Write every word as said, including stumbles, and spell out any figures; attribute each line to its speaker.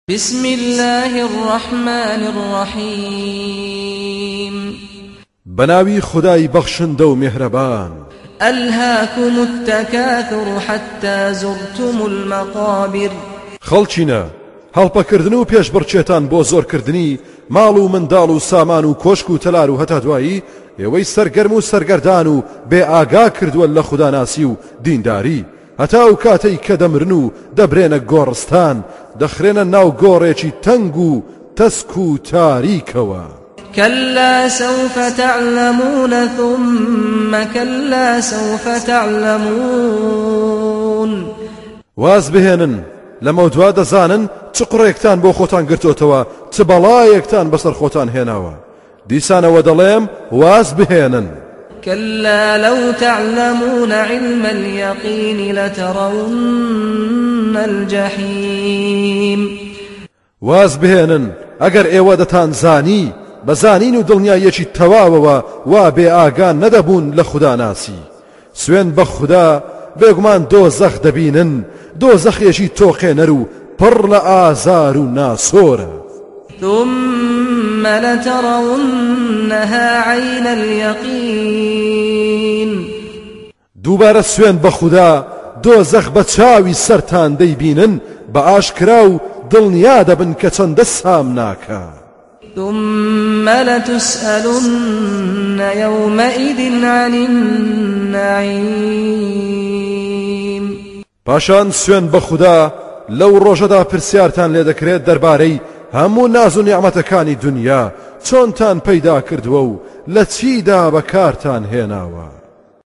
Speaker 1: بسم الله الرحمن الرحيم
Speaker 2: بناوي خداي بخشن دو مهربان
Speaker 1: ألهاكم التكاثر حتى زرتم المقابر
Speaker 2: خەڵچینە هەڵپەکردن و پێشبڕچێتان بۆ زۆرکردنی ماڵ و منداڵ و سامان و کۆشک و تەلار و هەتا دوایی ئێوەی سەرگەرم و سەرگەردان و بێ ئاگا کردووە لە خوداناسی و دینداری هەتا و کاتەی کە دەمرن و دەبرێنە گۆڕستان دەخرێنە ناو گۆڕێکی تەنگ و تەسک و تاریکەوە
Speaker 1: كلا سوف تعلمون ثم كلا سوف تعلمون
Speaker 2: واز بهێنن لەمە دوا دەزانن چ قڕێکتان بۆ خۆتان گرتوتەوە چ بەڵایەکتان بەسەر خۆتان هێناوە دیسانەوە دەڵێم واز بهێنن
Speaker 1: كلا لو تعلمون علم اليقين لترون الجحيم
Speaker 2: واز بهێنن ئەگەر ئێوە دەتان زانی بەزانین و دڵنیایەکی تەواوەوە وا بێ ئاگان نەدەبوون لە خوداناسی سوێن بە خوددا بێگومان دۆزەخ دەبینن دۆزەخێکی تۆقێنەر و پڕ لە ئازار و ناسۆرە
Speaker 1: ثم لترونها عين اليقين
Speaker 2: دووبارە سوێن بە خوددا دۆزەخ بە چاوی سەرتان دەیبینن بە ئاشکرا و دڵنیا دەبن کە چەندە سام ناکە
Speaker 1: ثم لتسألن يومئذ عن النعيم
Speaker 2: پاشان سوێن بە خوددا لەو ڕۆژەدا پرسیارتان لێ دەکرێت دەربارەی هەموو ناز و نیعمەتەکانی دنیا چۆنتان پەیدا کردووە و لە چیدا بەکارتان هێناوە